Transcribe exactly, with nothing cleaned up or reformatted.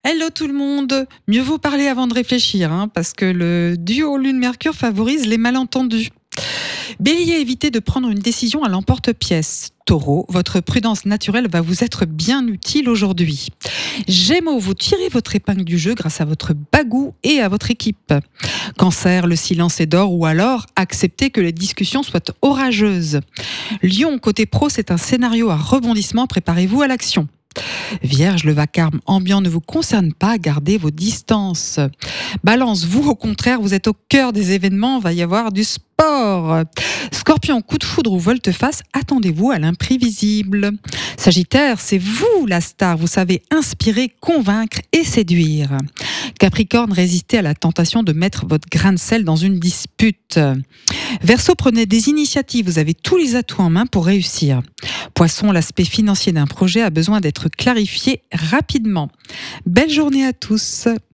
Hello tout le monde. Mieux vaut parler avant de réfléchir, hein, parce que le duo Lune-Mercure favorise les malentendus. Bélier, évitez de prendre une décision à l'emporte-pièce. Taureau, votre prudence naturelle va vous être bien utile aujourd'hui. Gémeaux, vous tirez votre épingle du jeu grâce à votre bagou et à votre équipe. Cancer, le silence est d'or ou alors acceptez que les discussions soient orageuses. Lion, côté pro, c'est un scénario à rebondissement, préparez-vous à l'action. Vierge, le vacarme ambiant ne vous concerne pas, gardez vos distances. Balance, vous au contraire, vous êtes au cœur des événements, va y avoir du sport. Scorpion, coup de foudre ou volte-face, attendez-vous à l'imprévisible. Sagittaire, c'est vous la star, vous savez inspirer, convaincre et séduire. Capricorne, résistez à la tentation de mettre votre grain de sel dans une dispute. Verseau, prenez des initiatives, vous avez tous les atouts en main pour réussir. Poisson, l'aspect financier d'un projet a besoin d'être clarifié rapidement. Belle journée à tous.